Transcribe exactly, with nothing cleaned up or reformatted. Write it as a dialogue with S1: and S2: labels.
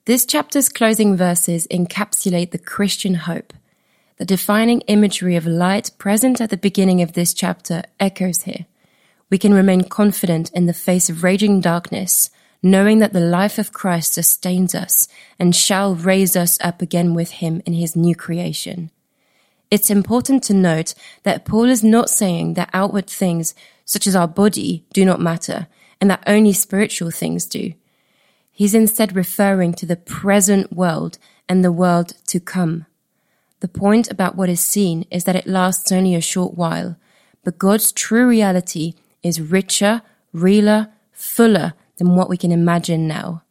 S1: This chapter's closing verses encapsulate the Christian hope. The defining imagery of light present at the beginning of this chapter echoes here. We can remain confident in the face of raging darkness, knowing that the life of Christ sustains us and shall raise us up again with him in his new creation. It's important to note that Paul is not saying that outward things, such as our body, do not matter, and that only spiritual things do. He's instead referring to the present world and the world to come. The point about what is seen is that it lasts only a short while, but God's true reality is richer, realer, fuller than what we can imagine now.